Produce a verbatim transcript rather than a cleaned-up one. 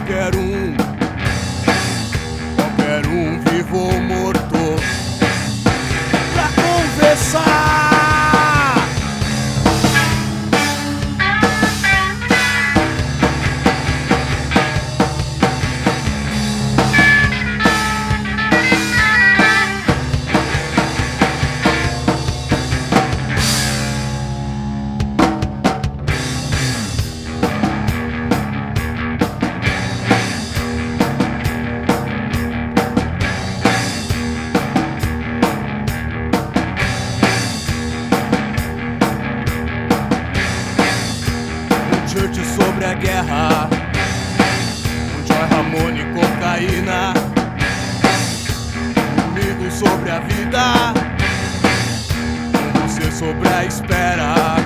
qualquer um, qualquer um vivo ou morto, pra conversar. Church sobre a guerra, um Joy Ramone, cocaína, comigo sobre a vida, com você sobre a espera.